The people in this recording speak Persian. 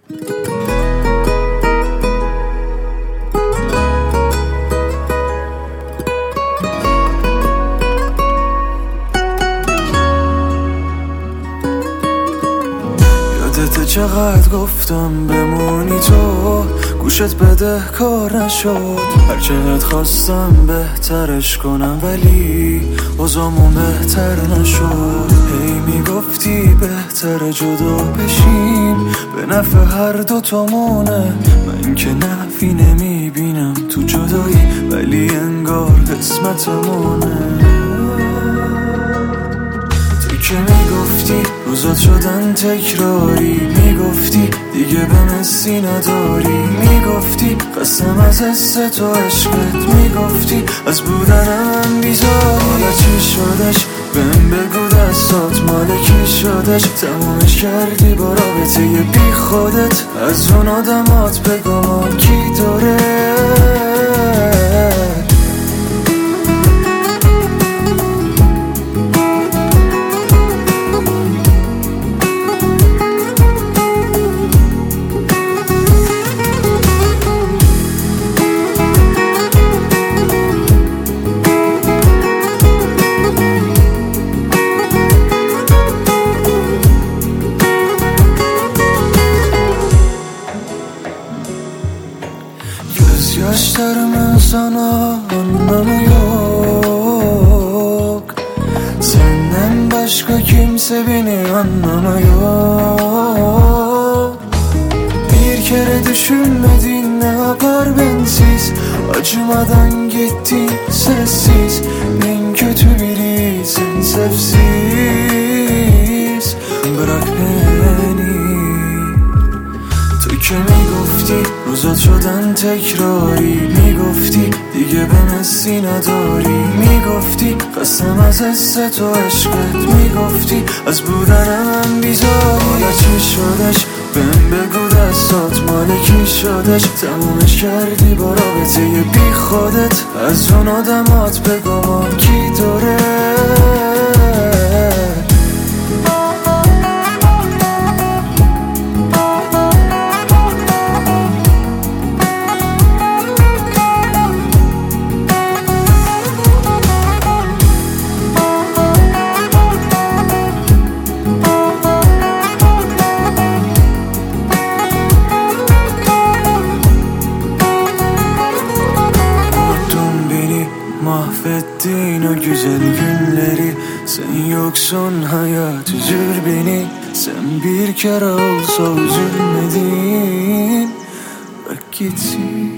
یادت چقدر گفتم بمونی تو، گوشت بده کار نشد. هر چقدر خواستم بهترش کنم ولی اوضاعمون بهتر نشد. هی میگفتی بهتر جدا بشیم، به نفع هر دوتامونه. من که نفعی نمیبینم تو جدایی، ولی انگار قسمتمونه. که میگفتی روزات شدن تکراری، میگفتی دیگه به مسی نداری، میگفتی قسم از حس تو عشقت، میگفتی از بودن من بیزاری. حالا چی شدش؟ بهم بگو دستات مال کی شدش؟ تمومش کردی با رابطه بی خودت، از اون آدمات بگو ما کی داره. Gözyaşlarımın sana anlamı yok. Senden başka kimse beni anlamıyor. Bir kere düşünmedin ne yapar bensiz, acımadan gittin sessiz. En kötü birisin sevsiz. Bırak beni. تو که میگفتی روزات شدن تکراری، میگفتی دیگه به مسی نداری، میگفتی قسم از حس تو عشقت، میگفتی از بودن من بیزاری. حالا چی شدش؟ بهم بگو دستات مال کی شدش؟ تمومش کردی با رابطه بی خودت، از اون آدمات بگو ما کی داره. Mahvettin o güzel günleri, sen yoksun hayat üzür beni. Sen bir kere olsa üzülmedin, bak gitsin.